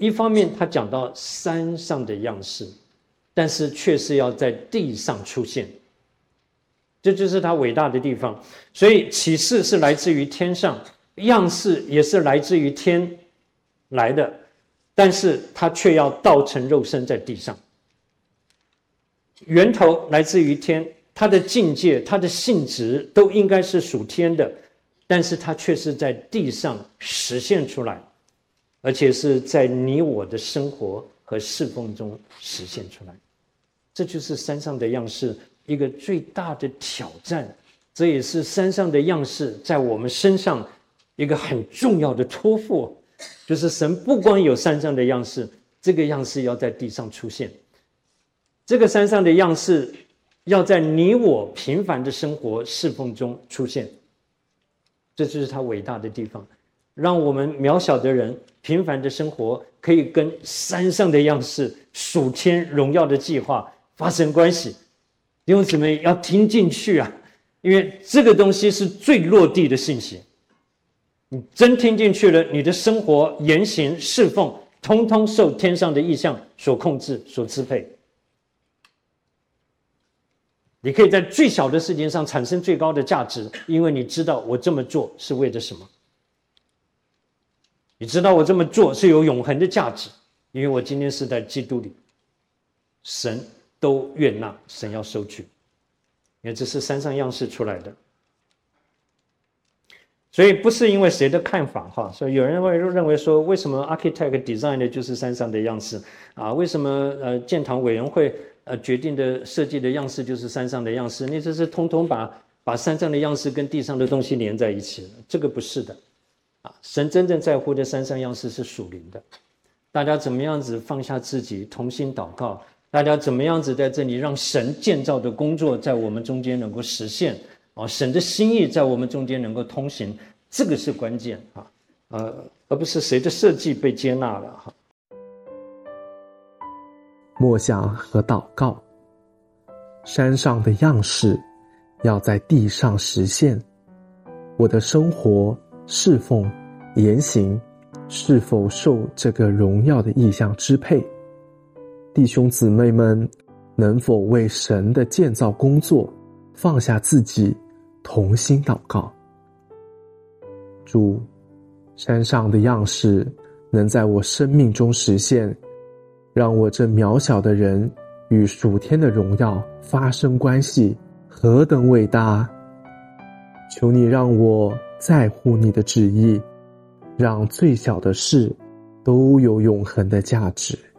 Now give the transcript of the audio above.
一方面他讲到山上的样式，但是却是要在地上出现，这就是他伟大的地方。所以启示是来自于天上，样式也是来自于天来的，但是他却要道成肉身在地上。源头来自于天，它的境界、它的性质都应该是属天的，但是它却是在地上实现出来，而且是在你我的生活和侍奉中实现出来。这就是山上的样式一个最大的挑战，这也是山上的样式在我们身上一个很重要的托付，就是神不光有山上的样式，这个样式要在地上出现。这个山上的样式要在你我平凡的生活侍奉中出现，这就是他伟大的地方，让我们渺小的人平凡的生活可以跟山上的样式属天荣耀的计划发生关系。弟兄姊妹要听进去啊，因为这个东西是最落地的信息。你真听进去了，你的生活言行侍奉通通受天上的意象所控制所支配。你可以在最小的事情上产生最高的价值，因为你知道我这么做是为了什么，你知道我这么做是有永恒的价值，因为我今天是在基督里，神都悦纳，神要收取，因为这是山上样式出来的。所以不是因为谁的看法哈，所以有人会认为说，为什么 architect design 的就是山上的样式啊？为什么建堂委员会决定的设计的样式就是山上的样式？那这是通通把山上的样式跟地上的东西连在一起了，这个不是的啊！神真正在乎的山上样式是属灵的，大家怎么样子放下自己，同心祷告，大家怎么样子在这里让神建造的工作在我们中间能够实现。神的心意在我们中间能够通行，这个是关键而不是谁的设计被接纳了哈。 默想和祷告，山上的样式要在地上实现。我的生活、侍奉、言行是否受这个荣耀的意象支配？弟兄姊妹们，能否为神的建造工作放下自己，同心祷告？主，山上的样式能在我生命中实现，让我这渺小的人与属天的荣耀发生关系，何等伟大！求你让我在乎你的旨意，让最小的事都有永恒的价值。